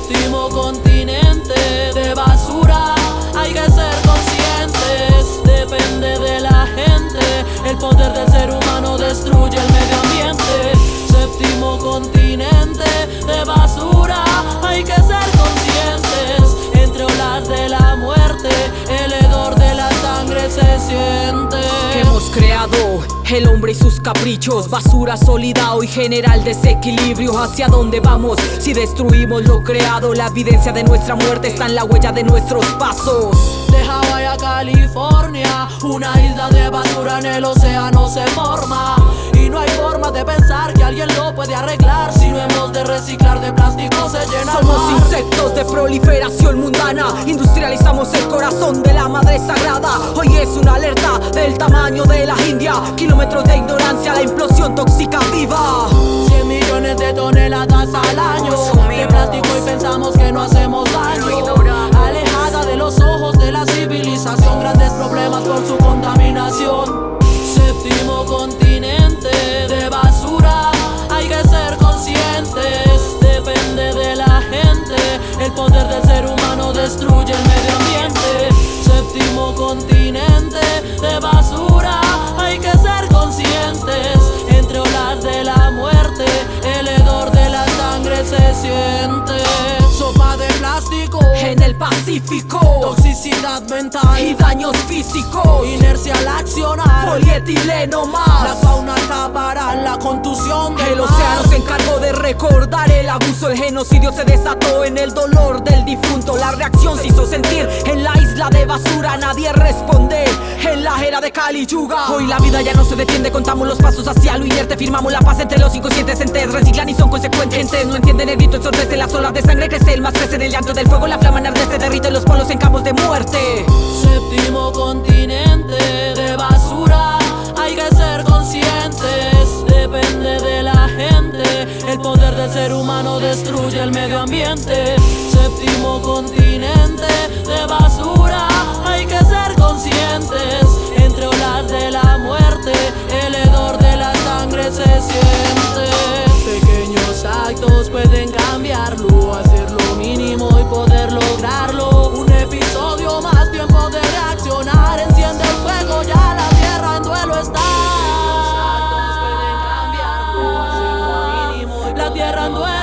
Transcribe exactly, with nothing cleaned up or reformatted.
Séptimo continente de basura, hay que ser conscientes. Depende de la gente, el poder del ser humano destruye el medio ambiente. Séptimo continente de basura, hay que ser conscientes. Entre olas de la muerte, el hedor de la sangre se siente. Que hemos creado el hombre y sus caprichos, basura sólida hoy genera el desequilibrio. ¿Hacia dónde vamos si destruimos lo creado? La evidencia de nuestra muerte está en la huella de nuestros pasos. De Hawái a California, una isla de basura en el océano se forma. Y no hay forma de pensar que alguien lo puede arreglar. Si no hemos de reciclar de plástico se llena el Somos mar. insectos de proliferación mundana, industrializamos el corazón de la madre sagrada. Hoy es una alerta del tamaño de la India, kilómetros de ignorancia, la implosión tóxica viva. Cien millones de toneladas al año de plástico y pensamos que no hacemos daño. Alejada de los ojos de la civilización, grandes problemas por su contaminación. Séptimo continente de basura, hay que ser conscientes. Depende de la gente, el poder del ser humano destruye el medio ambiente. Séptimo continente de basura, hay que ser conscientes. Entre olas de la muerte, el hedor de la sangre se siente. Sopa de plástico En el Pacífico, toxicidad mental y daños físicos, inercia al accionar. polietileno La más. fauna acabará, la contusión del El mar. océano se encargó de recordar el abuso, el genocidio se desató en el dolor del difunto. La reacción se hizo sentir en la isla de basura, nadie responde en la era de Kali Yuga. Hoy la vida ya no se detiene, contamos los pasos hacia lo inerte, firmamos la paz entre los inconscientes entes, reciclan y son consecuentes. No entienden el grito, ensordece las olas de sangre, crece el más crece en el llanto del fuego, la flama enardece, derrite los polos en campos de muerte. Séptimo continente de basura, hay que ser conscientes. Depende de la gente, el poder del ser humano destruye el medio ambiente. Séptimo continente de basura, hay que ser conscientes. Entre olas de la muerte, el hedor de la sangre se siente. Pequeños actos pueden cambiarlo, hacer lo mínimo y poder lograrlo. Un episodio más, tiempo de reaccionar. Enciende el fuego, ya la tierra en duelo está. Pequeños actos pueden cambiarlo, hacer lo mínimo y la tierra en duelo.